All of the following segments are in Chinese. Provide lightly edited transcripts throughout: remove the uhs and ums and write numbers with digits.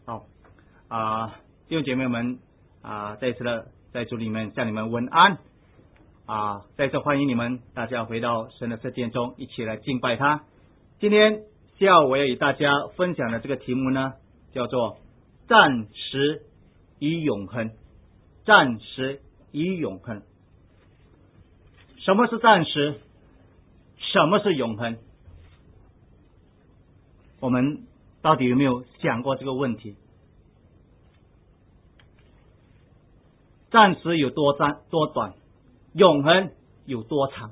好弟兄姐妹们再次的在主里面向你们问安再次欢迎你们大家回到神的圣殿中，一起来敬拜他。今天下午我要与大家分享的这个题目呢，叫做暂时与永恒。暂时与永恒。什么是暂时？什么是永恒？我们到底有没有想过这个问题？暂时有多短，永恒有多长？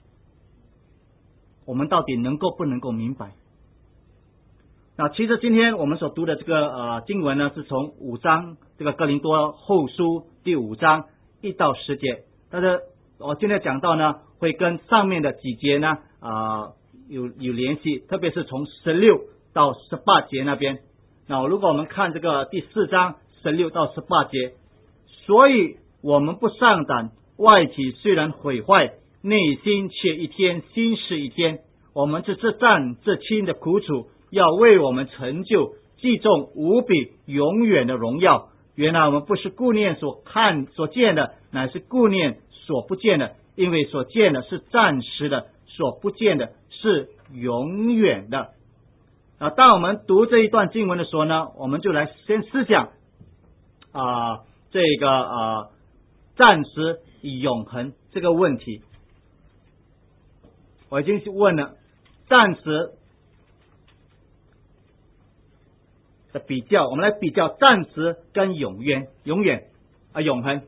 我们到底不能够明白？那其实今天我们所读的这个经文呢，是从5章这个哥林多后书第5章1到10节，但是我今天讲到呢，会跟上面的几节呢有联系，特别是从16到18节那边。那如果我们看这个第4章16到18节，所以我们不上胆，外体虽然毁坏，内心却一天新似一天。我们这战这轻的苦楚，要为我们成就既重无比永远的荣耀。原来我们不是顾念所见的，乃是顾念所不见的，因为所见的是暂时的，所不见的是永远的。当我们读这一段经文的时候呢，我们就来先思想这个暂时与永恒这个问题。我已经问了暂时的比较，我们来比较暂时跟永远永恒。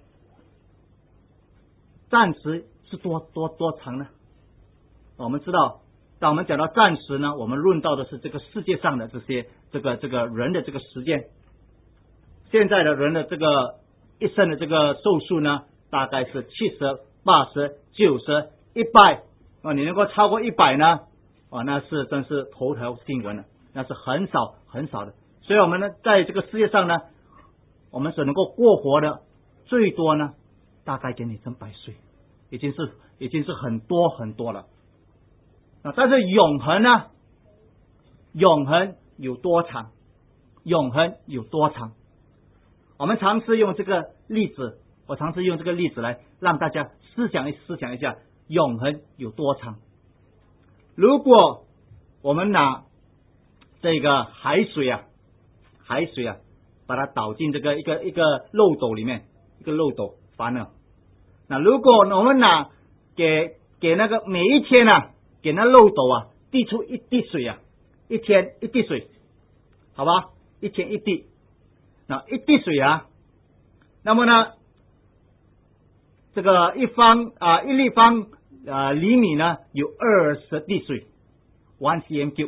暂时是多长呢？我们知道，当我们讲到暂时呢，我们论到的是这个世界上的这些这个人的这个时间。现在的人的这个一生的这个寿数呢，大概是70、80、90、100。你能够超过100呢？那是真是头条新闻了，那是很少很少的。所以我们呢，在这个世界上呢，我们所能够过活的最多呢，大概给你成100岁，已经是很多很多了。但是永恒呢？永恒有多长？永恒有多长？我们尝试用这个例子，我尝试用这个例子来让大家思想一下，永恒有多长？如果我们拿这个海水把它倒进这个一个漏斗里面，一个漏斗完了。那如果我们拿给那个每一天给那漏斗滴出一滴水一天一滴水，好吧，一天一滴。那一滴水那么呢，这个一立方厘米呢有20滴水，1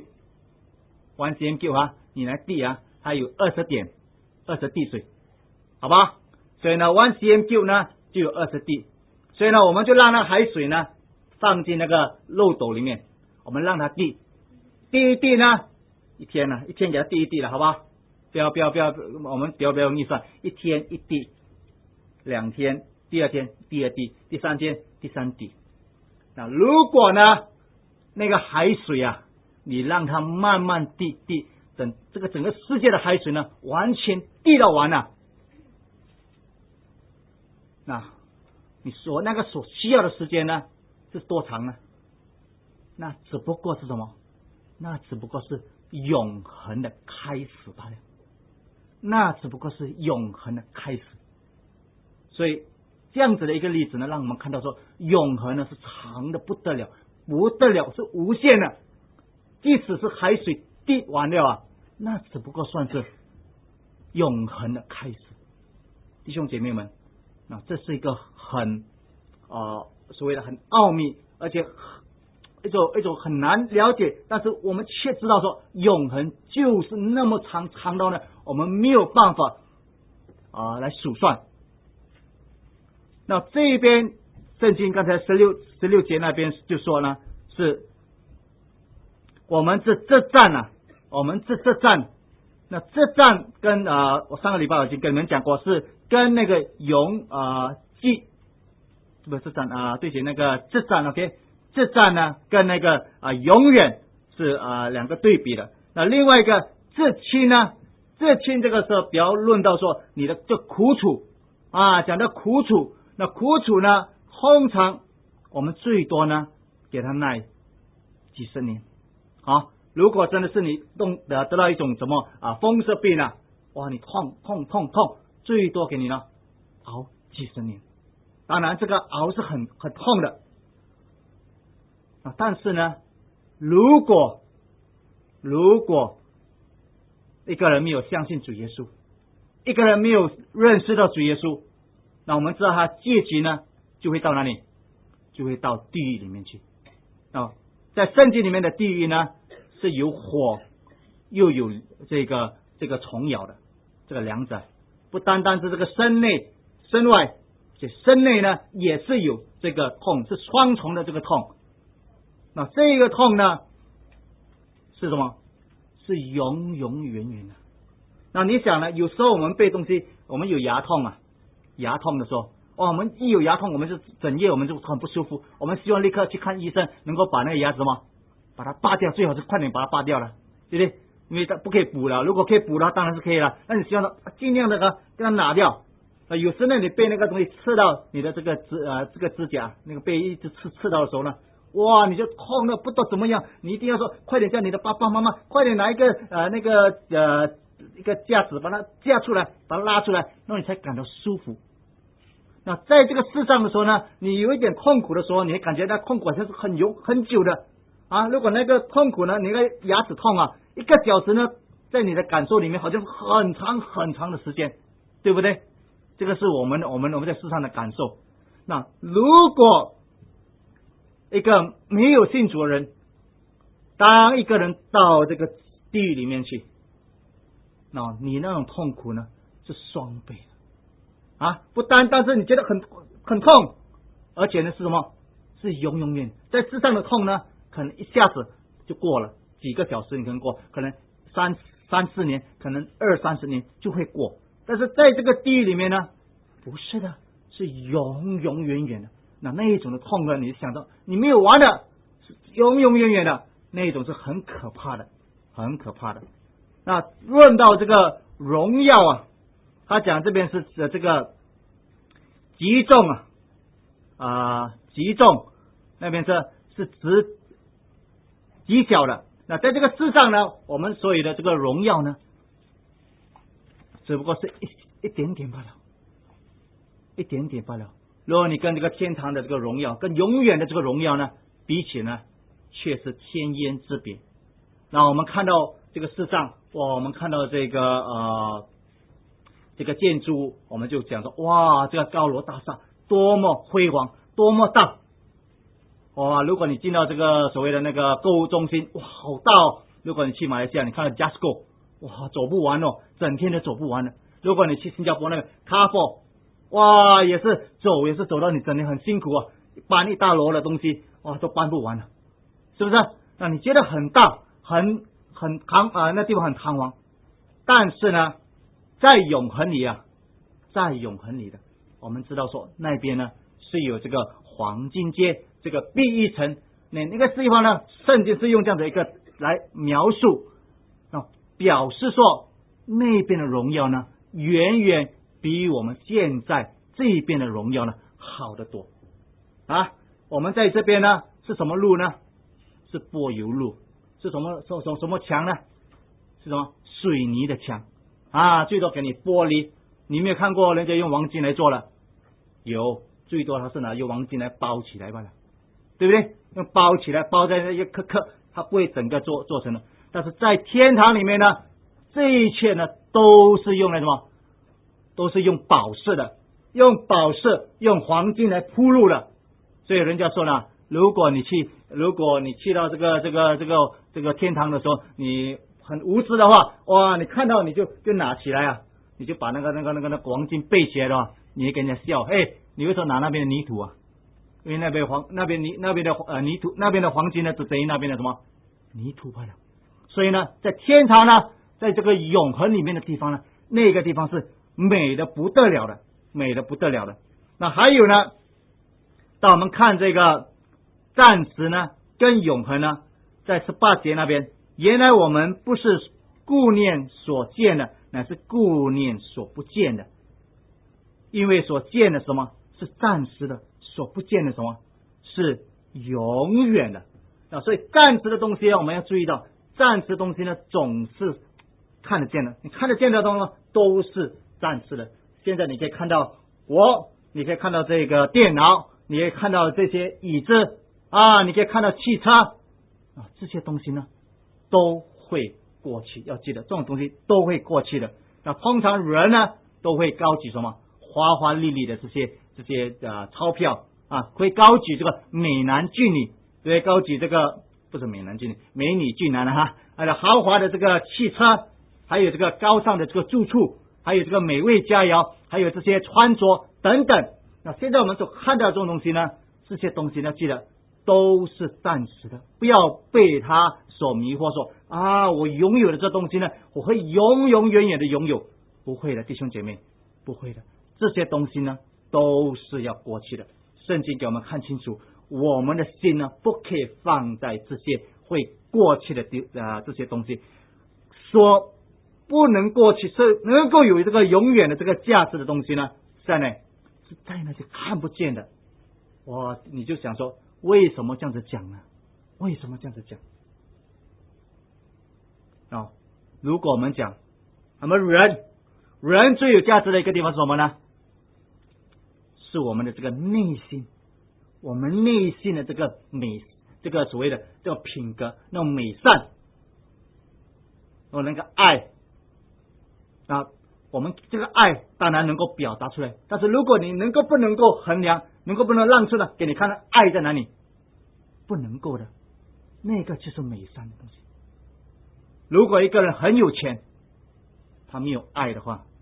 cm3 你来滴它有20滴水，好吧？所以呢1 cm3 呢就有20滴，所以呢我们就让那海水呢放进那个漏斗里面，我们让它滴一滴呢，一天给它滴一滴了，好吧？不要，我们不要逆算，一天一滴，2天，第2天第2滴，第3天第3滴。那如果呢那个海水你让它慢慢滴，整个世界的海水呢完全滴到完了，那你所需要的时间呢是多长呢？那只不过是什么？那只不过是永恒的开始罢了。那只不过是永恒的开始。所以这样子的一个例子呢，让我们看到说，永恒呢是长的不得了，是无限的。即使是海水滴完了那只不过算是永恒的开始。弟兄姐妹们，那这是一个很所谓的很奥秘，而且一种很难了解，但是我们却知道说，永恒就是那么长到呢，我们没有办法来数算。那这边圣经刚才16节那边就说呢，是我们这战那这战跟我上个礼拜已经跟你们讲过，是跟那个记不是战对不起，那个这战 OK， 这战呢跟那个永远是两个对比的。那另外一个这期呢， 这亲这个时候不要论到说你的这苦楚啊，讲到苦楚，那苦楚呢，通常我们最多呢给他耐几十年。好，如果真的是你得到一种什么风湿病啊，哇，你痛，最多给你呢熬几十年。当然这个熬是很痛的啊，但是呢，如果一个人没有相信主耶稣，一个人没有认识到主耶稣，那我们知道他结局呢就会到哪里？就会到地狱里面去啊。在圣经里面的地狱呢，是有火又有这个虫咬的，这个两者不单单是这个身内身外，这身内呢也是有这个痛，是双重的这个痛。那这个痛呢是什么？是永永远远的。那你想呢？有时候我们背东西，我们有牙痛啊，牙痛的时候，我们一有牙痛，我们就整夜我们就很不舒服，我们希望立刻去看医生，能够把那个牙齿把它拔掉，最好是快点把它拔掉了，对不对？因为它不可以补了，如果可以补的话，当然是可以了。那你希望尽量的给它拿掉。有时呢，你被那个东西刺到你的这个指甲，那个被一直刺到的时候呢，哇，你就痛的不知道怎么样，你一定要说快点叫你的爸爸妈妈快点拿一个一个架子把它架出来，把它拉出来，那你才感到舒服。那在这个世上的时候呢，你有一点痛苦的时候，你会感觉到痛苦好像是很久的啊。如果那个痛苦呢，你的牙齿痛啊，1个小时呢，在你的感受里面好像很长的时间，对不对？这个是我们在世上的感受。那如果一个没有信主的人，当一个人到这个地狱里面去，那你那种痛苦呢是双倍的啊！不单单是你觉得很痛，而且呢是什么？是永永远。在世上的痛呢，可能一下子就过了，几个小时你可能过，可能3、4年，可能20-30年就会过。但是在这个地狱里面呢，不是的，是永永远远的。那一种的痛呢，你想到你没有完的，是永永远远的，那一种是很可怕的，很可怕的。那论到这个荣耀啊，他讲这边是这个极重极重，那边是指极小的。那在这个世上呢，我们所有的这个荣耀呢，只不过是一点点罢了，一点点罢了。如果你跟这个天堂的这个荣耀，跟永远的这个荣耀呢比起呢，却是天渊之别。那我们看到这个世上，我们看到这个建筑物，我们就讲说，哇，这个高楼大厦多么辉煌，多么大！哇，如果你进到这个所谓的那个购物中心，哇，好大哦！如果你去马来西亚，你看到 Jasco， 哇，走不完哦，整天都走不完的。如果你去新加坡那个 Carrefour， 哇，也是走到你整天很辛苦啊，搬一大摞的东西，哇，都搬不完了，是不是？那你觉得很大，很那地方很堂皇，但是呢，在永恒里的，我们知道说那边呢是有这个黄金街，这个碧玉城，那个地方呢，圣经是用这样的一个来描述，表示说那边的荣耀呢，远远比我们现在这一边的荣耀呢好得多啊！我们在这边呢是什么路呢？是柏油路。是什么墙呢？是什么水泥的墙啊？最多给你玻璃。你没有看过人家用黄金来做了？有，最多他是拿用黄金来包起来罢了，对不对？用包起来，包在那一颗，它不会整个做成的。但是在天堂里面呢，这一切呢都是用来什么？都是用宝石的，用宝石、用黄金来铺路的。所以人家说呢，如果你去到这个天堂的时候，你很无知的话，哇，你看到你就拿起来啊，你就把那个黄金背起来的话，你会跟人家笑，你为什么拿那边的泥土啊？因为那边的泥土，那边的黄金呢，只等于那边的什么泥土罢了。所以呢，在天堂呢，在这个永恒里面的地方呢，那个地方是美的不得了的，美的不得了的。那还有呢，当我们看这个暂时呢跟永恒呢，在18节那边，原来我们不是顾念所见的， 乃是顾念所不见的，因为所见的什么是暂时的，所不见的什么是永远的。所以暂时的东西我们要注意到，暂时的东西呢总是看得见的，你看得见的东西都是暂时的。现在你可以看到你可以看到这个电脑，你可以看到这些椅子你可以看到汽车这些东西呢都会过去，要记得这种东西都会过去的。那通常人呢都会高举什么花花绿绿的这些钞票会高举这个美男俊女，对，高举这个不是美男俊女，美女俊男还有豪华的这个汽车，还有这个高尚的这个住处，还有这个美味佳肴，还有这些穿着等等。那现在我们所看到的这种东西呢，这些东西呢记得都是暂时的，不要被它所迷惑，说我拥有的这东西呢我会永永远远的拥有。不会的，弟兄姐妹，不会的，这些东西呢都是要过去的。圣经给我们看清楚，我们的心呢不可以放在这些会过去的这些东西，说不能过去，是能够有这个永远的这个价值的东西呢，是在那些看不见的。你就想说，为什么这样子讲呢？为什么这样子讲？如果我们讲我们人最有价值的一个地方是什么呢？是我们的这个内心，我们内心的这个美，这个所谓的这个品格，那种美善，那个爱我们这个爱当然能够表达出来，但是如果你不能够衡量，不能让出来给你看的爱在哪里，不能够的，那个就是美善的东西。如果一个人很有钱，他没有爱的话，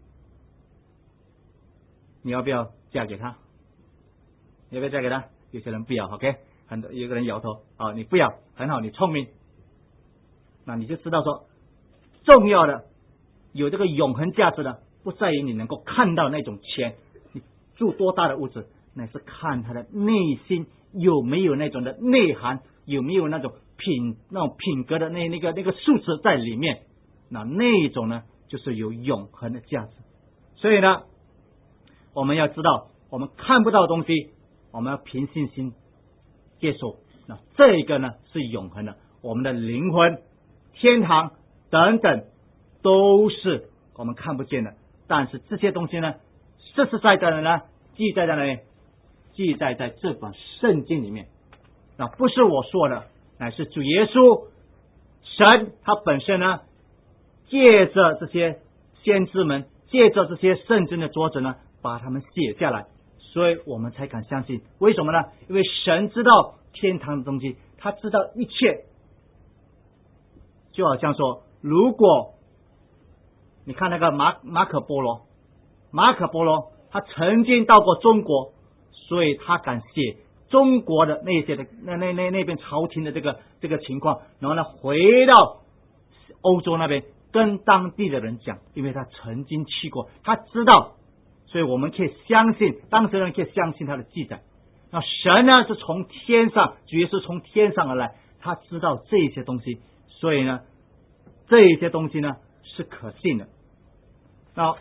你要不要嫁给他？要不要嫁给他？有些人不要 OK， 有个人摇头你不要，很好，你聪明。那你就知道说，重要的有这个永恒价值的，不在于你能够看到那种钱，你住多大的屋子，乃是看他的内心有没有那种的内涵，有没有那种品格的那个素质在里面。那种呢就是有永恒的价值。所以呢我们要知道，我们看不到的东西我们要凭信心接受，这一个呢是永恒的，我们的灵魂、天堂等等都是我们看不见的。但是这些东西呢实实在在的呢记载在哪里？记载在这本圣经里面。不是我说的，乃是主耶稣神他本身呢借着这些先知们，借着这些圣经的作者呢把他们写下来，所以我们才敢相信。为什么呢？因为神知道天堂的东西，他知道一切。就好像说，如果你看那个马可波罗他曾经到过中国，所以他敢写中国的那些的那边朝廷的这个情况，然后呢回到欧洲那边跟当地的人讲，因为他曾经去过，他知道，所以我们可以相信，当事人可以相信他的记载。那神呢是从天上，主耶稣从天上而来，他知道这些东西，所以呢这些东西呢是可信的。那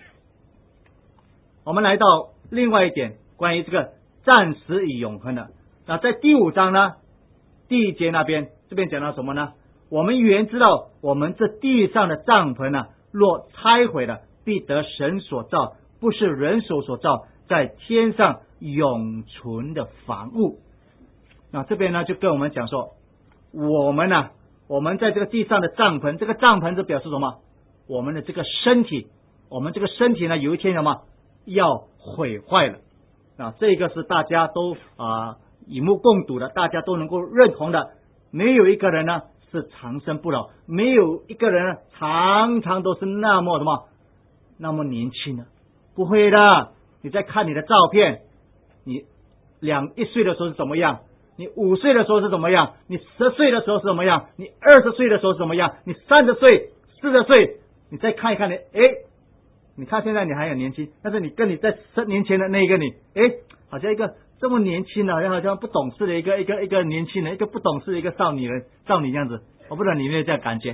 我们来到另外一点，关于这个暂时与永恒的。那在第5章呢第1节那边，这边讲到什么呢？我们原知道，我们这地上的帐篷呢，若拆毁了，必得神所造，不是人手所造，在天上永存的房屋。那这边呢就跟我们讲说，我们在这个地上的帐篷，这个帐篷就表示什么？我们的这个身体，我们这个身体呢有一天什么要毁坏了。这个是大家都以目共睹的，大家都能够认同的。没有一个人呢是长生不老，没有一个人常常都是那么年轻的，不会的。你再看你的照片，你1岁的时候是怎么样，你5岁的时候是怎么样，你10岁的时候是怎么样，你20岁的时候是怎么样，你30岁40岁，你再看一看你看现在你还很年轻，但是你跟你在10年前的那一个你，好像一个这么年轻的，好像不懂事的一个年轻人，一个不懂事的一个少女这样子。我不知道你有没有这样感觉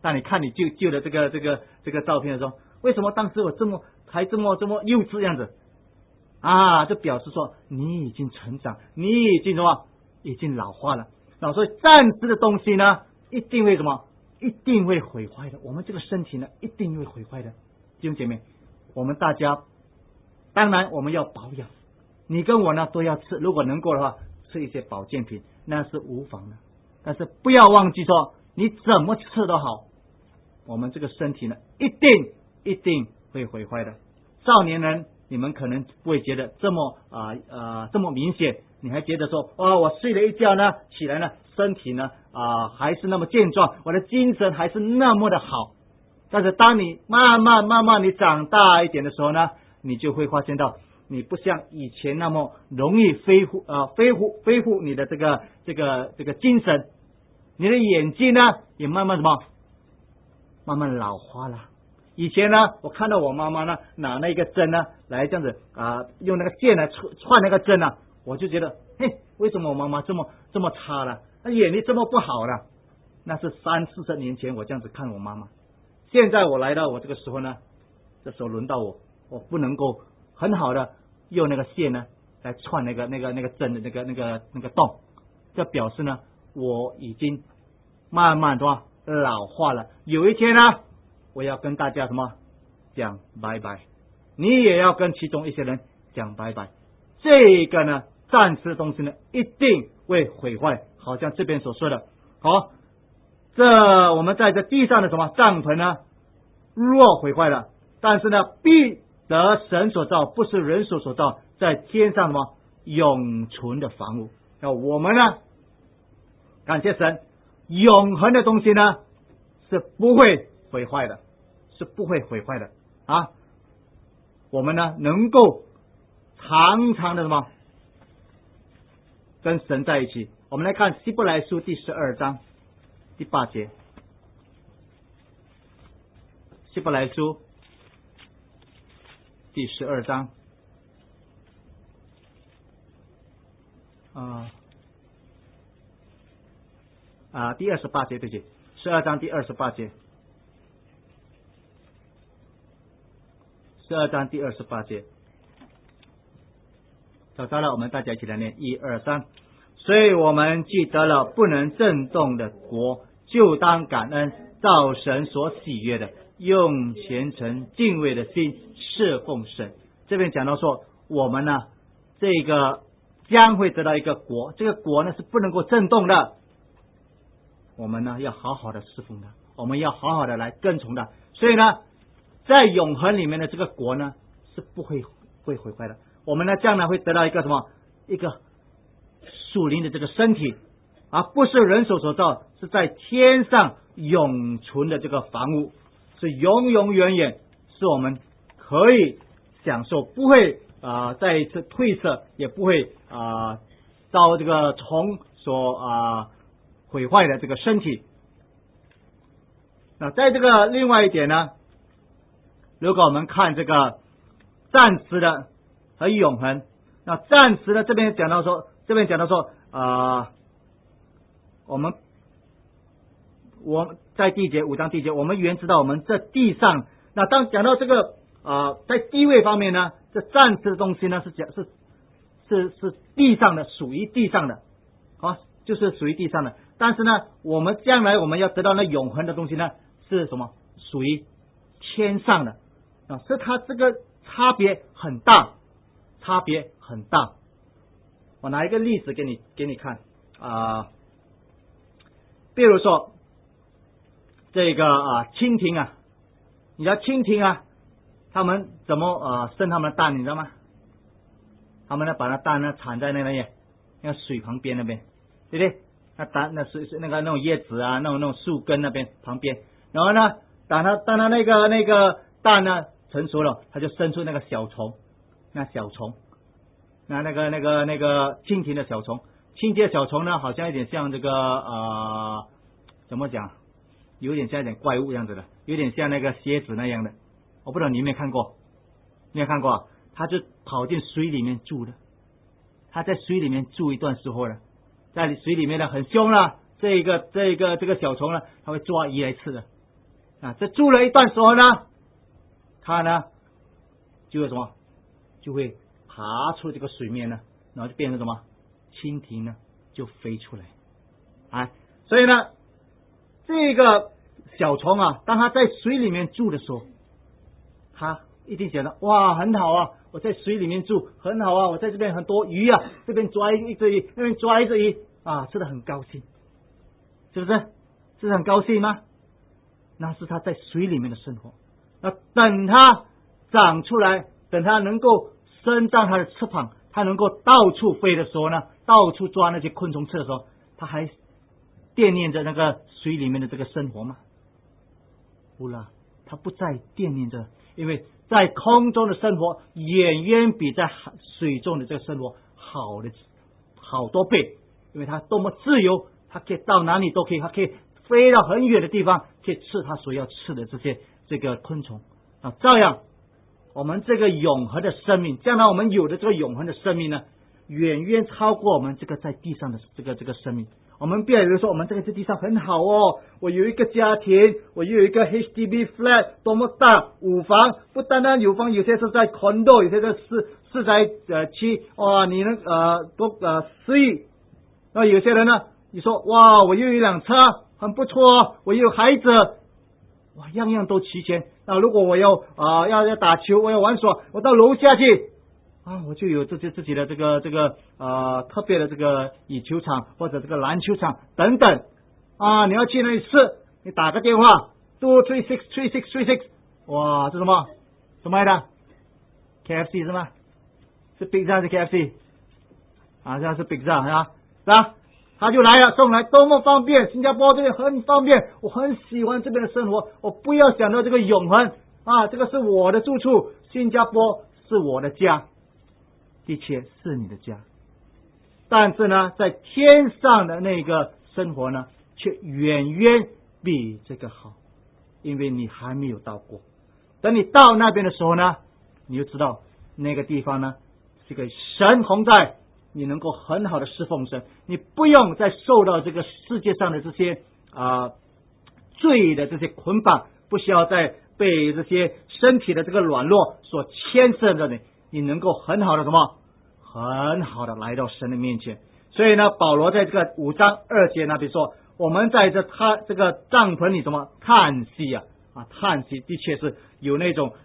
当你看你旧的这个照片的时候，为什么当时我这么幼稚样子啊？就表示说你已经成长，你已经什么，已经老化了。所以暂时的东西呢，一定会什么？一定会毁坏的。我们这个身体呢，一定会毁坏的。弟兄姐妹，我们大家当然我们要保养，你跟我呢都要吃，如果能够的话，吃一些保健品那是无妨的。但是不要忘记说，你怎么吃都好，我们这个身体呢，一定会毁坏的。少年人，你们可能不会觉得这么明显，你还觉得说，我睡了一觉呢，起来呢，身体呢还是那么健壮，我的精神还是那么的好。但是当你慢慢你长大一点的时候呢，你就会发现到，你不像以前那么容易恢复你的这个精神，你的眼睛呢也慢慢老花了。以前呢，我看到我妈妈呢拿那个针呢来这样子用那个线来串那个针呢，我就觉得，嘿，为什么我妈妈这么差了，眼力这么不好了？那是30-40年前我这样子看我妈妈。现在我来到我这个时候呢，这时候轮到我不能够很好的用那个线呢来串那个针的那个洞，这表示呢我已经慢慢的老化了。有一天呢，我要跟大家什么讲拜拜，你也要跟其中一些人讲拜拜。这个呢，暂时的东西呢，一定会毁坏，好像这边所说的。好，这我们在这地上的什么帐篷呢，若毁坏了，但是呢，必得神所造，不是人所造，在天上什么永存的房屋。那我们呢，感谢神，永恒的东西呢是不会毁坏的，是不会毁坏的啊！我们呢能够常常的什么跟神在一起。我们来看希伯来书第12章第8节，希伯来书第12章第28节，对不起，12章第28节，12章第28节，找到了，我们大家一起来念，1、2、3。所以我们既得了不能震动的国，就当感恩，照神所喜悦的，用虔诚敬畏的心侍奉神。这边讲到说，我们呢这个将会得到一个国，这个国呢是不能够震动的，我们呢要好好的侍奉他，我们要好好的来跟从他。所以呢，在永恒里面的这个国呢是不会毁坏的。我们呢将来会得到一个什么，一个属灵的这个身体，而不是人手所造，是在天上永存的这个房屋，是永永远远，是我们可以享受，不会再一次褪色，也不会遭这个虫所毁坏的这个身体。那在这个另外一点呢，如果我们看这个暂时的和永恒，那暂时的这边讲到说，我在第5章第节，我们原知道我们这地上，那当讲到这个在地位方面呢，这暂时的东西呢是地上的，属于地上的，就是属于地上的。但是呢，我们将来我们要得到那永恒的东西呢，是什么？属于天上的所以它这个差别很大。我拿一个例子给你看比如说这个蜻蜓你知道蜻蜓他们怎么生他们的蛋，你知道吗？他们呢把那蛋呢产在那个水旁边那边，对不对？那蛋那是那种叶子那种树根那边旁边，然后呢当它那个蛋呢成熟了，它就生出那个小虫，那个蜻蜓的小虫，蜻蜓的小虫呢好像有点像这个怎么讲，有点像一点怪物样子的，有点像那个蝎子那样的。我不知道你有没有看过，它就跑进水里面住的，它在水里面住一段时候了，在水里面呢很凶了，这个小虫呢它会抓鱼来吃的， 这住了一段时候呢，它呢就会什么？就会爬出这个水面呢，然后就变成什么？蜻蜓呢就飞出来。所以呢，这个小虫啊，当它在水里面住的时候，它一定觉得哇很好啊，我在水里面住很好啊，我在这边很多鱼啊，这边抓一只鱼，那边抓一只鱼啊，吃得很高兴，是不是？是很高兴吗？那是它在水里面的生活。那等它长出来，等它能够伸张它的翅膀，它能够到处飞的时候呢，到处抓那些昆虫吃的时候，它还惦念着那个水里面的这个生活吗？不了，它不再惦念着，因为在空中的生活远远比在水中的这个生活好多倍，因为它多么自由，它可以到哪里都可以，它可以飞到很远的地方，可以吃它所要吃的这个昆虫啊。照样，我们这个永恒的生命，将来我们有的这个永恒的生命呢，远远超过我们这个在地上的这个生命。我们不要以为说我们这个在地上很好哦，我有一个家庭，我又有一个 HDB flat 多么大5房，不单单有房，有些是在 condo， 有些是在区你能私域。那有些人呢，你说哇，我又有一辆车，很不错，我又有孩子，哇，样样都齐全。那如果我要打球，我要玩耍，我到楼下去我就有自己的这个特别的这个羽球场或者这个篮球场等等你要去那里试，你打个电话 2363636，哇，这什么来的 KFC 是吗？是 Pizza 是 KFC 这样是 Pizza 是吧？他就来了，送来多么方便！新加坡这边很方便，我很喜欢这边的生活。我不要想到这个永恒这个是我的住处，新加坡是我的家，的确是你的家。但是呢，在天上的那个生活呢，却远远比这个好，因为你还没有到过。等你到那边的时候呢，你就知道那个地方呢，这个神同在。你能够很好的侍奉神，你不用再受到这个世界上的这些罪的这些捆绑，不需要再被这些身体的这个软弱所牵涉着你能够很好的很好的来到神的面前。所以呢，保罗在这个5章2节那边说，我们在他这个帐篷里叹息叹息，的确是有那种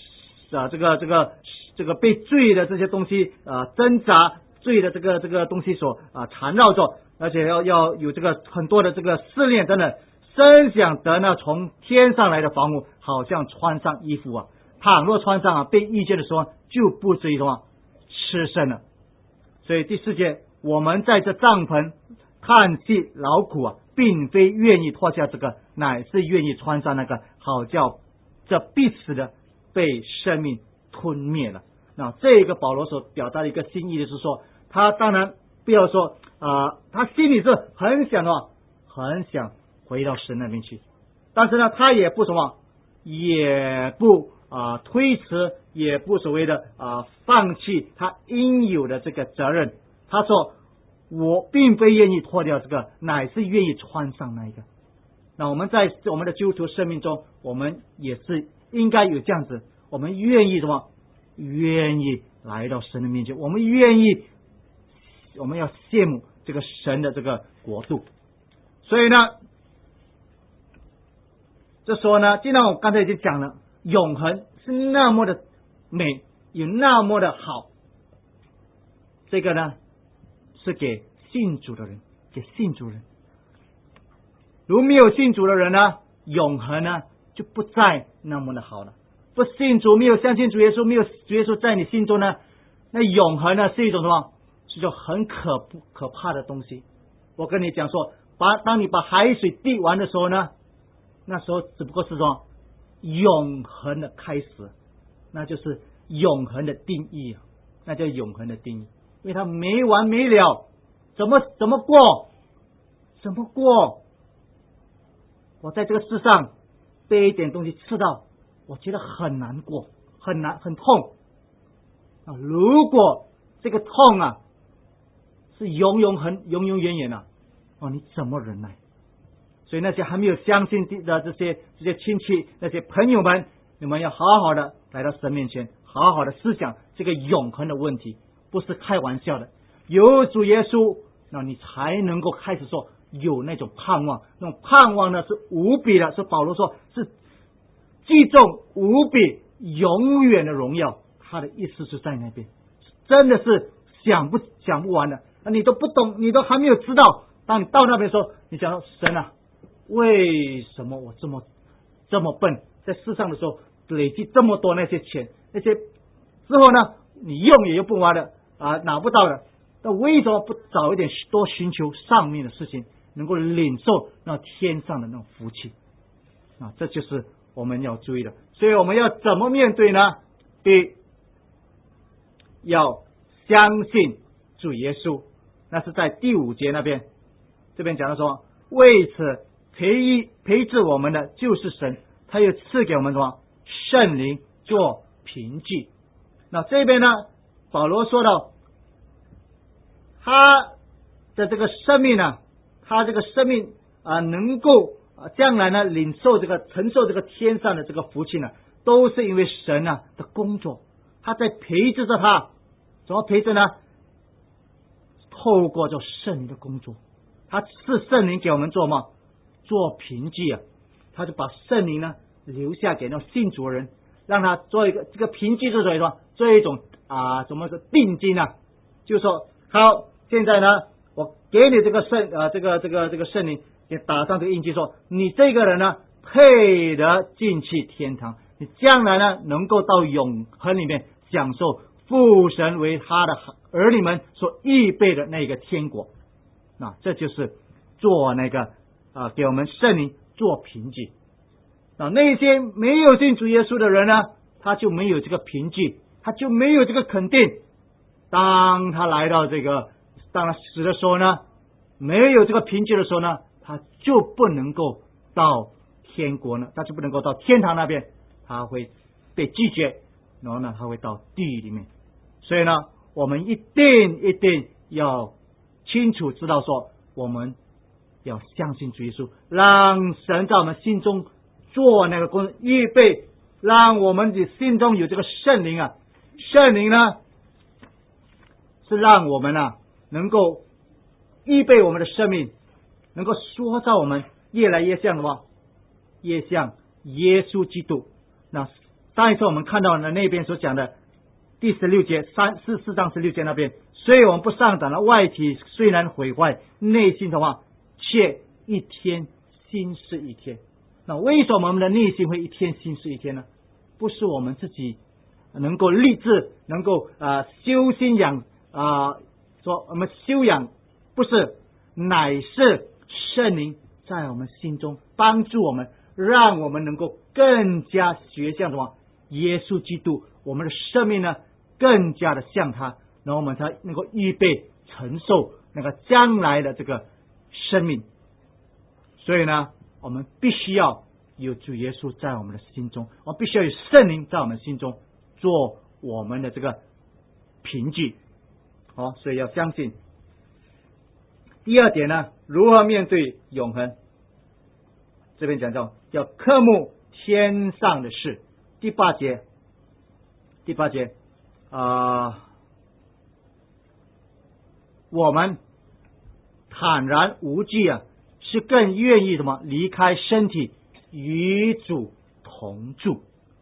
这个被罪的这些东西挣扎。罪的这个东西所缠绕着，而且要有这个很多的这个试炼等等，真想得那从天上来的房屋，好像穿上衣服倘若穿上被遇见的时候，就不至于吃剩了。所以第4节，我们在这帐篷叹息劳苦并非愿意脱下这个，乃是愿意穿上那个，好叫这必死的被生命吞灭了。那这个保罗所表达的一个心意的是说，他当然不要说他心里是很想回到神那边去，但是呢，他也不也不推辞，也不所谓的放弃他应有的这个责任。他说，我并非愿意脱掉这个，乃是愿意穿上那一个。那我们在我们的基督徒生命中，我们也是应该有这样子，我们愿意愿意来到神的面前，我们要羡慕这个神的这个国度。所以呢，这时候呢，既然我刚才已经讲了，永恒是那么的美，也那么的好，这个呢是给信主的人，如没有信主的人呢，永恒呢就不再那么的好了。不信主，没有相信主耶稣，没有主耶稣在你心中呢，那永恒呢是一种是一种很可怕的东西。我跟你讲说，当你把海水滴完的时候呢，那时候只不过是永恒的开始，那就是永恒的定义，那叫永恒的定义，因为它没完没了，怎么过？我在这个世上被一点东西刺到，我觉得很难过，很痛如果这个痛是永远的你怎么忍耐？ 所以那些还没有相信的这些亲戚、那些朋友们，你们要好好的来到神面前，好好的思想这个永恒的问题，不是开玩笑的。有主耶稣，那你才能够开始说有那种盼望，那种盼望呢是无比的，是保罗说是既重无比永远的荣耀，他的意思是在那边，真的是想不完的。你都不懂，你都还没有知道，当你到那边说，你想说神啊，为什么我这么笨，在世上的时候累积这么多那些钱，那些之后呢你用也用不完的拿不到的，那为什么不早一点多寻求上面的事情，能够领受那天上的那种福气这就是我们要注意的。所以我们要怎么面对呢？第一，要相信主耶稣，那是在第5节那边，这边讲到说，为此培植我们的就是神，他又赐给我们什么？圣灵做凭据。那这边呢，保罗说到他的这个生命呢，他这个生命能够将来呢承受这个天上的这个福气呢，都是因为神的工作，他在培植着他。怎么培植呢？透过这圣灵的工作，他是圣灵给我们做吗？做凭据他就把圣灵呢留下给那信主的人，让他做一个这个凭据，是什么？做一种怎么说定金就是说，好，现在呢我给你这个圣灵，也打上这个印记，说你这个人呢配得进去天堂，你将来呢能够到永恒里面享受父神为他的儿女们所预备的那个天国。这就是做那个给我们圣灵做凭据。那些没有信主耶稣的人呢，他就没有这个凭据，他就没有这个肯定。当他来到当他死的时候呢，没有这个凭据的时候呢，他就不能够到天国呢，他就不能够到天堂那边，他会被拒绝，然后呢他会到地狱里面。所以呢，我们一定要清楚知道说，我们要相信主耶稣，让神在我们心中做那个工，预备让我们的心中有这个圣灵圣灵呢是让我们能够预备我们的生命，能够塑造我们越来越像什么？越像耶稣基督。那上一次我们看到的那边所讲的第16节4章16节那边，所以我们不上长了，外体虽然毁坏，内心的话却一天新是一天。那为什么我们的内心会一天新是一天呢？不是我们自己能够立志，能够修心养说我们修养，不是，乃是圣灵在我们心中帮助我们，让我们能够更加学像什么？耶稣基督，我们的生命呢更加的像他，然后我们才能够预备承受那个将来的这个生命。所以呢，我们必须要有主耶稣在我们的心中，我们必须要有圣灵在我们心中做我们的这个凭据。所以要相信。第二点呢，如何面对永恒？这边讲到要渴慕天上的事。第八节我们坦然无惧是更愿意什么？离开身体，与主同住。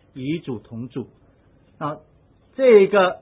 这个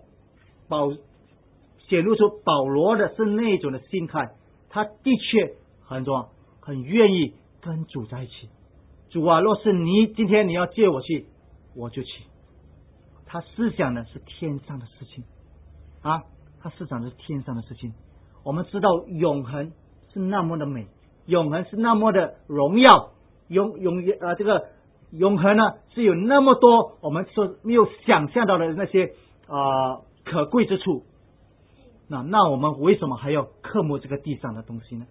显露出保罗的是那种的心态，他的确很愿意跟主在一起。主若是你今天你要接我去，我就去。他思想的是天上的事情他思想的是天上的事情。我们知道永恒是那么的美，永恒是那么的荣耀，这个永恒呢是有那么多我们所没有想象到的那些可贵之处。那我们为什么还要渴慕这个地上的东西呢？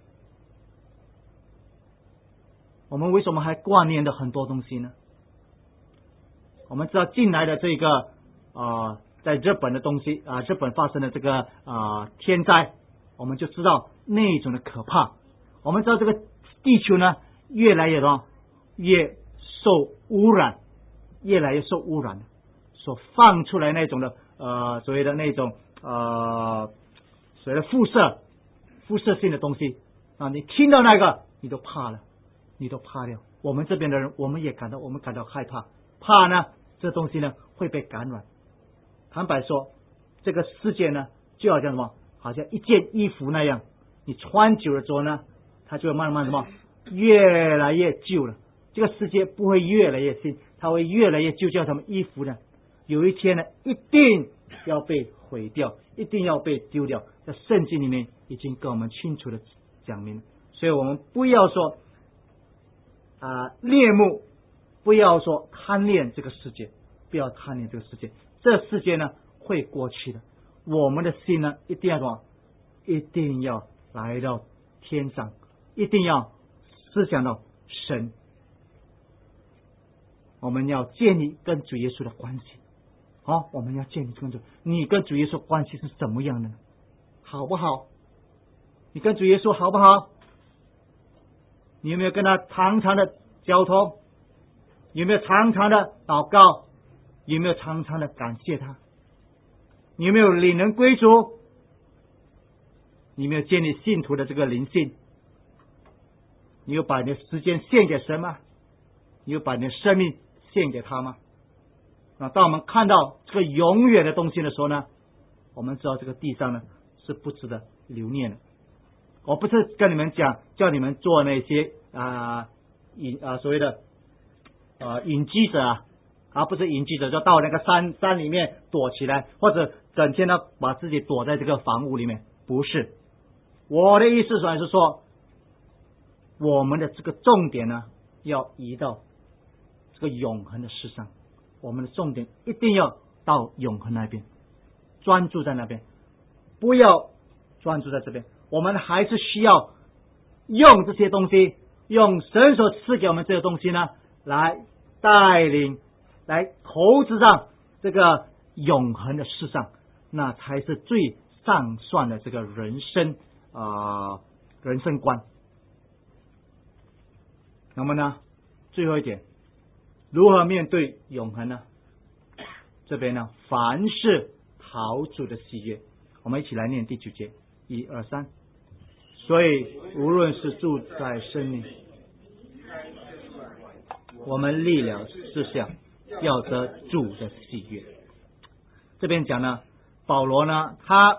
我们为什么还挂念的很多东西呢？我们知道近来的这个在日本的东西日本发生的这个天灾，我们就知道那种的可怕。我们知道这个地球呢越来越多，越受污染，越来越受污染，所放出来那种的所谓的那种所谓的辐射性的东西啊，你听到那个你都怕了，你都怕了。我们这边的人，我们感到害怕，怕呢这东西呢会被感染。坦白说，这个世界呢就好像什么，好像一件衣服那样，你穿久了之后呢，它就会慢慢什么越来越旧了。这个世界不会越来越新，它会越来越旧，叫什么衣服呢？有一天呢，一定要被毁掉，一定要被丢掉。在圣经里面已经跟我们清楚的讲明，所以我们不要说恋慕，不要说贪恋这个世界，不要贪恋这个世界。这世界呢会过去的，我们的心呢一定要什么？一定要来到天上，一定要思想到神。我们要建立跟主耶稣的关系。我们要建立跟主，你跟主耶稣关系是怎么样的呢？好不好？你跟主耶稣好不好？你有没有跟他常常的交通？有没有常常的祷告？有没有常常的感谢他？你有没有领人归主？你有没有建立信徒的这个灵性？你有把你的时间献给神吗？你有把你的生命献给他吗？当我们看到这个永远的东西的时候呢，我们知道这个地上呢是不值得留念的。我不是跟你们讲叫你们做那些所谓的隐居者而不是隐居者就到那个山里面躲起来，或者整天呢把自己躲在这个房屋里面。不是，我的意思是说，我们的这个重点呢要移到这个永恒的事上。我们的重点一定要到永恒那边，专注在那边，不要专注在这边。我们还是需要用这些东西，用神所赐给我们这些东西呢，来带领，来投资上这个永恒的事上，那才是最上算的这个人生观。那么呢，最后一点，如何面对永恒呢？这边呢，凡是讨主的喜悦。我们一起来念第9节，1、2、3。所以无论是住在生里，我们立了志向，要得主的喜悦。这边讲呢，保罗呢，他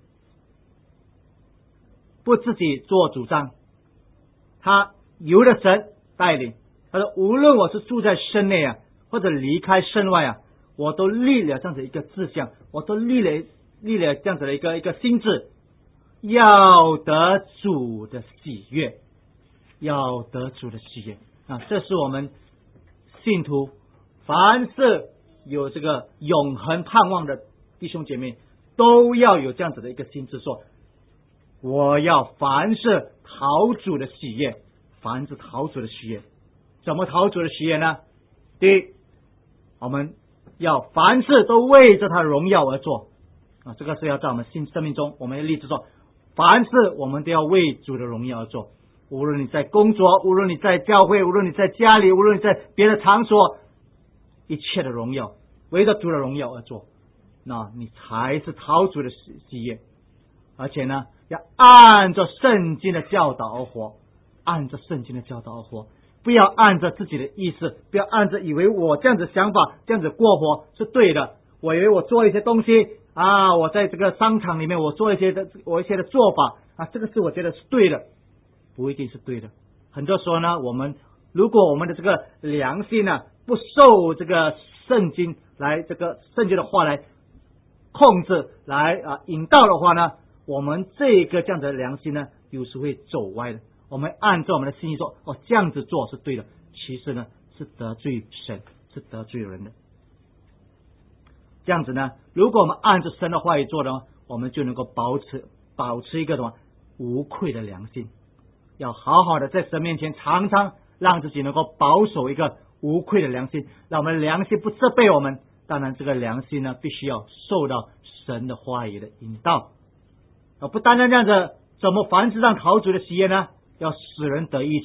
不自己做主张，他由着神带领。他说无论我是住在身内或者离开身外我都立了这样子一个志向，我都立了这样子的一个心志，要得主的喜悦，要得主的喜悦这是我们信徒凡是有这个永恒盼望的弟兄姐妹都要有这样子的一个心志，说我要凡是讨主的喜悦，凡是讨主的喜悦。怎么讨主的喜悦呢？第一，我们要凡事都为着他荣耀而做这个是要在我们生命中，我们要立志做，凡事我们都要为主的荣耀而做。无论你在工作，无论你在教会，无论你在家里，无论你在别的场所，一切的荣耀为着主的荣耀而做，那你才是讨主的喜悦。而且呢，要按照圣经的教导而活，按照圣经的教导而活，不要按照自己的意思，不要按照以为我这样子想法这样子过活是对的，我以为我做一些东西我在这个商场里面我做一些的做法这个是我觉得是对的，不一定是对的。很多时候呢，如果我们的这个良心不受这个圣经的话来控制来引导的话呢，我们这样子的良心呢有时会走歪的。我们按照我们的心意说这样子做是对的，其实呢是得罪神，是得罪人的。这样子呢，如果我们按照神的话语做的话，我们就能够保持一个什么无愧的良心。要好好的在神面前常常让自己能够保守一个无愧的良心，让我们的良心不责备我们。当然这个良心呢必须要受到神的话语的引导不单单这样子，怎么凡事让讨主的喜悦呢？要使人得益处，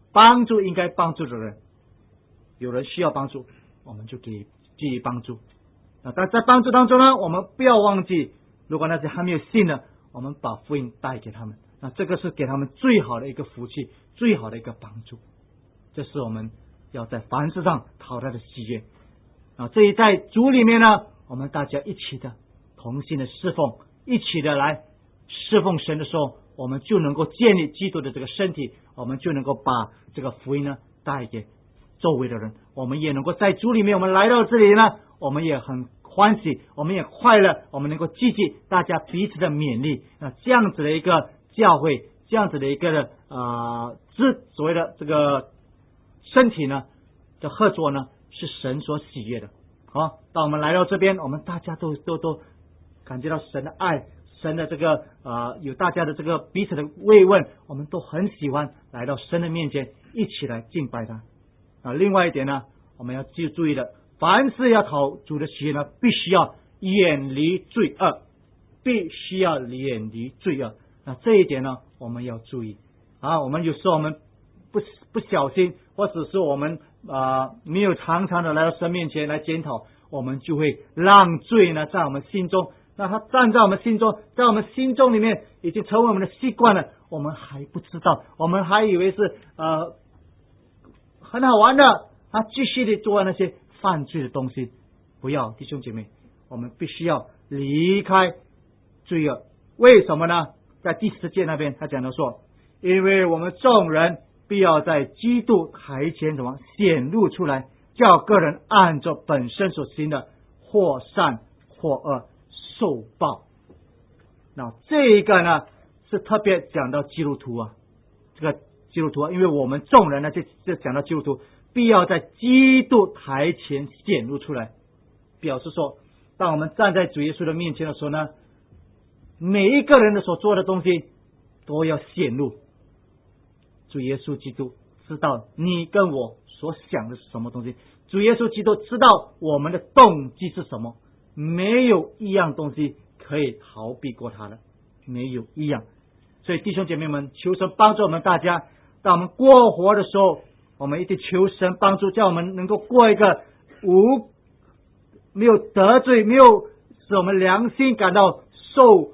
帮助应该帮助的人。有人需要帮助，我们就给予帮助。但在帮助当中呢，我们不要忘记，如果那些还没有信的，我们把福音带给他们，那这个是给他们最好的一个福气，最好的一个帮助。这是我们要在凡事上讨他的喜悦。这一在主里面呢，我们大家一起的同心的侍奉，一起的来侍奉神的时候，我们就能够建立基督的这个身体，我们就能够把这个福音呢带给周围的人。我们也能够在主里面，我们来到这里呢，我们也很欢喜，我们也快乐，我们能够积极大家彼此的勉励。那这样子的一个教会，这样子的一个所谓的这个身体呢的合作呢，是神所喜悦的。当我们来到这边，我们大家都感觉到神的爱，神的这个有大家的这个彼此的慰问，我们都很喜欢来到神的面前，一起来敬拜他。另外一点呢，我们要注意的，凡是要讨主的喜悦呢，必须要远离罪恶，必须要远离罪恶。这一点呢，我们要注意。我们有时候我们不小心，或者是我们没有常常的来到神面前来检讨，我们就会让罪呢在我们心中，那它站在我们心中，在我们心中里面已经成为我们的习惯了，我们还不知道，我们还以为是很好玩的，继续的做那些犯罪的东西。不要，弟兄姐妹，我们必须要离开罪恶。为什么呢？在第10节那边他讲到说，因为我们众人必要在基督台前什么显露出来，叫个人按照本身所行的，或善或恶受报。那这一个呢，是特别讲到基督徒这个基督徒因为我们众人呢，就讲到基督徒必要在基督台前显露出来，表示说，当我们站在主耶稣的面前的时候呢，每一个人的所做的东西都要显露。主耶稣基督知道你跟我所想的是什么东西，主耶稣基督知道我们的动机是什么，没有一样东西可以逃避过他的，没有一样。所以弟兄姐妹们，求神帮助我们大家，当我们过活的时候，我们一定求神帮助，叫我们能够过一个没有得罪，没有使我们良心感到受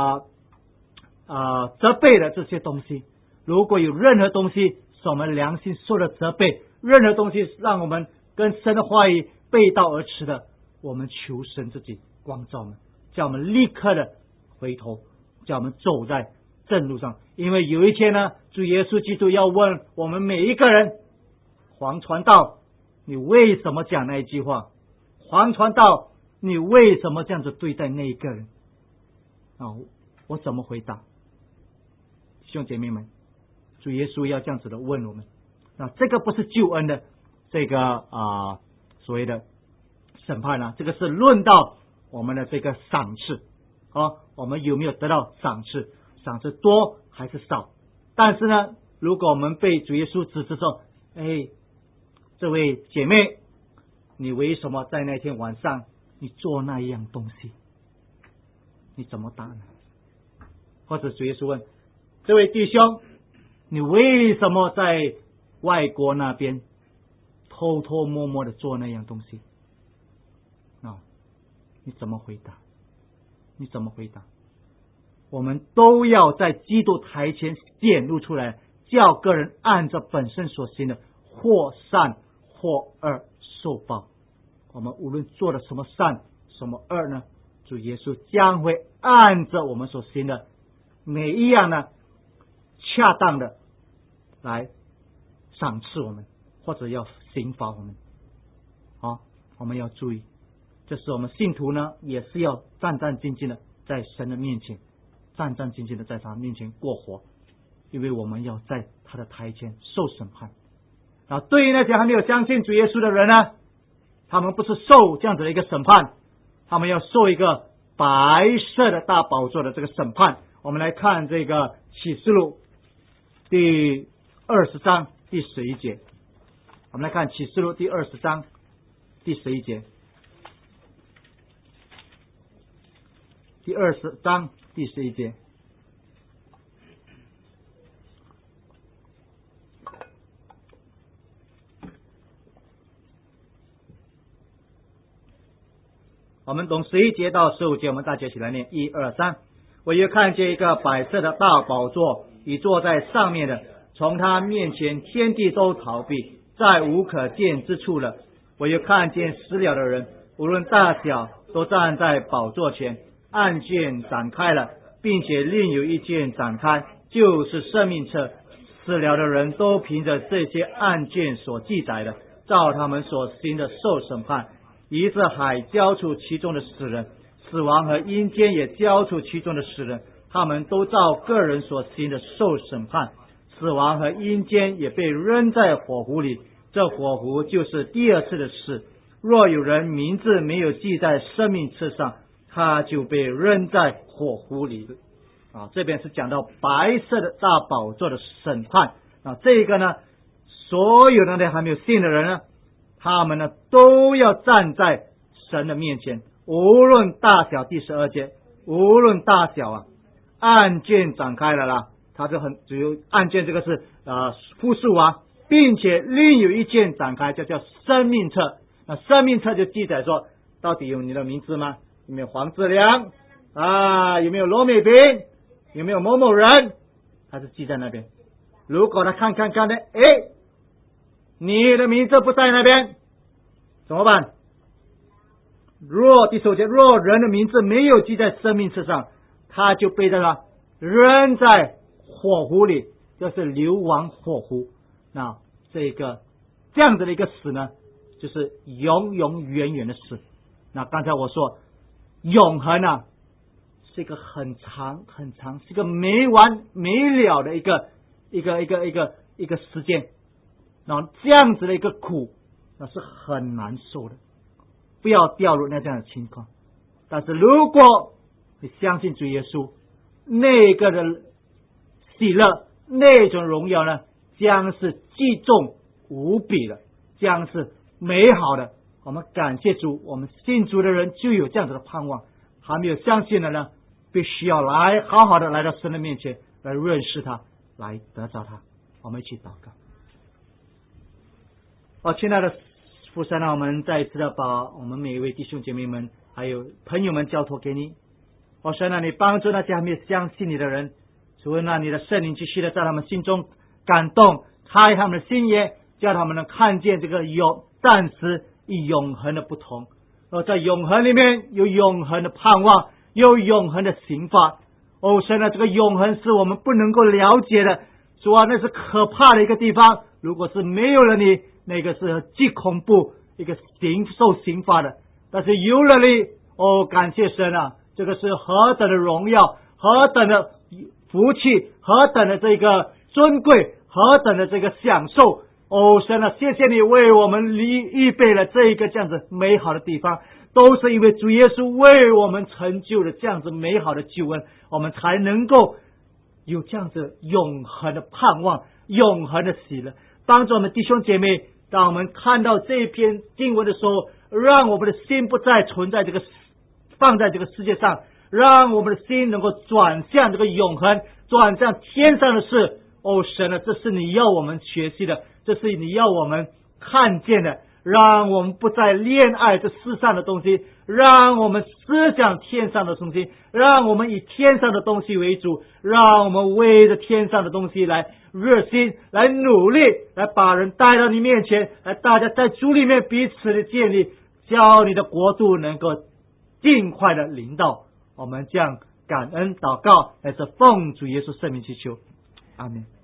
责备的这些东西。如果有任何东西使我们良心受了责备，任何东西让我们跟神的话语背道而驰的，我们求神自己光照我们，叫我们立刻的回头，叫我们走在正路上。因为有一天呢，主耶稣基督要问我们每一个人，黄传道，你为什么讲那一句话？黄传道，你为什么这样子对待那一个人？我怎么回答？弟兄姐妹们，主耶稣要这样子的问我们。这个不是救恩的这个所谓的审判这个是论到我们的这个赏赐。我们有没有得到赏赐？赏赐多还是少？但是呢，如果我们被主耶稣指责说，这位姐妹，你为什么在那天晚上你做那样东西？你怎么答呢？或者主耶稣问，这位弟兄，你为什么在外国那边偷偷摸摸的做那样东西？你怎么回答？你怎么回答？我们都要在基督台前显露出来，叫个人按照本身所行的，或善或恶受报。我们无论做了什么善什么恶呢，主耶稣将会按照我们所行的每一样呢，恰当的来赏赐我们，或者要刑罚我们。我们要注意，这是我们信徒呢，也是要战战兢兢的在神的面前，战战兢兢的在他面前过活，因为我们要在他的台前受审判。对于那些还没有相信主耶稣的人呢，他们不是受这样子的一个审判，他们要受一个白色的大宝座的这个审判。我们来看这个启示录第20章第11节。我们来看启示录第20章第11节。第20章第11节。 我们从11节到15节，我们大家一起来念，1、2、3。我又看见一个白色的大宝座，已坐在上面的，从他面前天地都逃避，再无可见之处了。我又看见死了的人，无论大小，都站在宝座前，案卷展开了，并且另有一卷展开，就是生命册。死了的人都凭着这些案卷所记载的，照他们所行的受审判。于是海交出其中的死人，死亡和阴间也交出其中的死人，他们都照个人所行的受审判。死亡和阴间也被扔在火湖里，这火湖就是第二次的死。若有人名字没有记在生命册上，他就被扔在火湖里。这边是讲到白色的大宝座的审判。这个呢，所有的还没有信的人呢，他们呢都要站在神的面前，无论大小。第12节，无论大小案卷展开了啦，它就很只有案卷，这个是复数并且另有一卷展开，就叫生命册。那生命册就记载说，到底有你的名字吗？有没有黄志良有没有罗美萍，有没有某某人，他是记在那边。如果他看呢，你的名字不在那边，怎么办？第9节，若人的名字没有记在生命册上，他就被扔在火湖里，就是流亡火湖。那这样子的一个死呢，就是永永远远的死。那刚才我说永恒是一个很长很长，是一个没完没了的一个时间。然后这样子的一个苦，那是很难受的，不要掉入那这样的情况。但是如果你相信主耶稣，那个的喜乐，那种荣耀呢，将是极重无比的，将是美好的。我们感谢主，我们信主的人就有这样子的盼望。还没有相信的呢，必须要好好的来到神的面前，来认识他，来得着他。我们一起祷告。亲爱的父神我们再一次的把我们每一位弟兄姐妹们还有朋友们交托给你。神你帮助那些还没有相信你的人，主你的圣灵继续的在他们心中感动，开他们的心眼，叫他们能看见这个暂时与永恒的不同。在永恒里面有永恒的盼望，有永恒的刑罚。神这个永恒是我们不能够了解的，主那是可怕的一个地方。如果是没有了你，那个是既恐怖一个受刑罚的。但是有了你，感谢神这个是何等的荣耀，何等的福气，何等的这个尊贵，何等的这个享受。神谢谢你为我们预备了这一个这样子美好的地方，都是因为主耶稣为我们成就了这样子美好的救恩，我们才能够有这样子永恒的盼望，永恒的喜乐。帮助我们弟兄姐妹，当我们看到这篇经文的时候，让我们的心不再放在这个世界上，让我们的心能够转向这个永恒，转向天上的事。神这是你要我们学习的，这是你要我们看见的。让我们不再恋爱这世上的东西，让我们思想天上的东西，让我们以天上的东西为主，让我们为着天上的东西来热心，来努力，来把人带到你面前，来大家在主里面彼此的建立，叫你的国度能够尽快的临到。我们这样感恩祷告，乃是奉主耶稣圣名祈求，阿们。